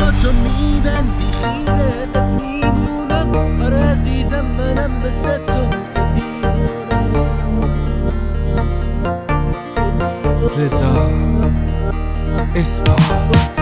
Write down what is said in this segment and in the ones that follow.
چشماتو میبندی خیرت میمونم. آره عزیزم منم مثل تو رضا اثبات.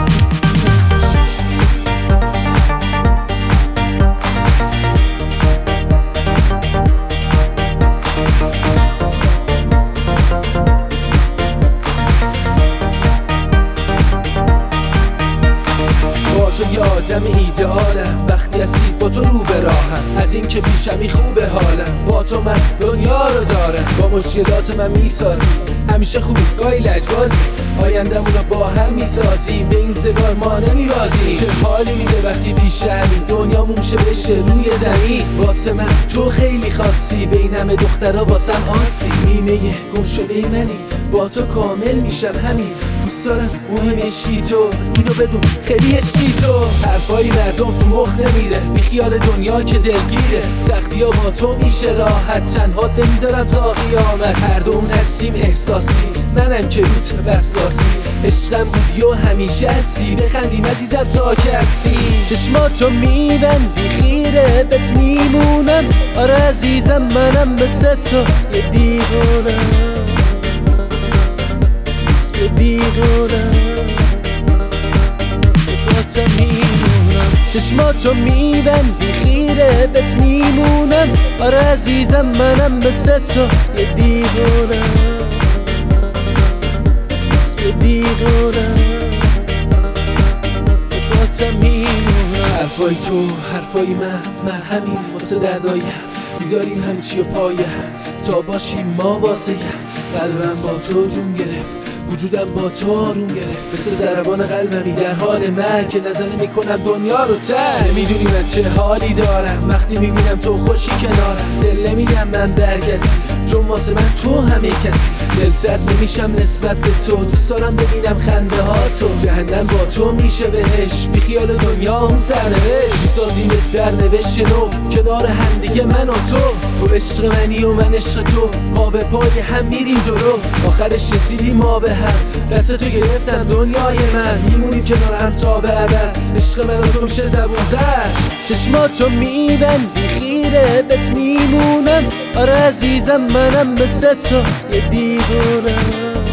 تو یادم ایدئالم وقتی هستی با تو رو به راهم، از این که پیشمی خوبه حالم، با تو من دنیا رو دارم. با مشکلات من میسازی همیشه خوبی گاهی لجبازی، آیندمون رو با هم میسازیم، به این روزگار ما نمیبازیم. چه حالی میده وقتی پیشمی دنیامون میشه بشه روی زمین. واسه من تو خیلی خاصی، به این همه دخترها واسم آسی. نیمه گم شده منی با تو کامل میشم همین. دوست دارم مهم عشقی تو، اینو بدون خیلی عشقی تو. حرفای مردم تو مخ نمیره، بی خیال دنیا که دلگیره. سختی ها با تو میشه راحت، تنها نمیذارم تا قیامت. هر دوم هستیم احساسی، منم که روت بساسی. عشقم بودی و همیشه هستی، بخندیم عزیزم تا که هستی. چشماتو میبندی خیره بهت میمونم. آره عزیزم منم مثل تو یه دیوونم، یه دیوونم با تو میمونم. چشماتو میبندی خیره بهت میمونم. آره عزیزم منم مثل تو یه دیوونم، یه دیوونم با تو میمونم. حرفای تو حرفای من مرهمی واسه دردایم، بیزاریم همه چی و پایم تا باشیم ما واسه قلبم با تو جون گرفت، وجودم با تو آروم گرفت. مثل ضربان قلبمی در حال مرگ که نظر میکنم دنیا رو تر. نمیدونی من چه حالی دارم وقتی میبینم تو خوشی کنارم. دل نمیدم من بر کسی چون واسه من تو همه کسی. دل سرد نمیشم نسبت به تو، دوست دارم ببینم خنده ها تو. جهنم با تو میشه بهش، بی خیال دنیا اون سرنوشت. میسازیم سرنوشت نو کنار هم دیگه من و تو عشق منی و من عشق تو، پا به پای هم میریم جلو. آخرش رسیدیم ما به هم، دست تو گرفتم دنیای من. میمونیم کنار هم تا به ابد، عشق من و تو میشه زبون زد. چشماتو میبندی خیره بهت میمونم. آره عزیزم منم مثل تو یه دیوونم،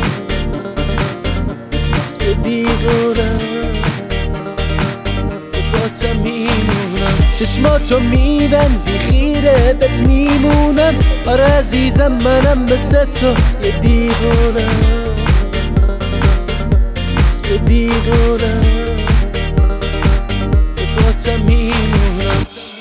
یه دیوونم با تو میمونم. چشماتو میبندی خیره بهت میمونم. آره عزیزم منم مثل تو یه دیوونم، یه دیوونم با تو میمونم.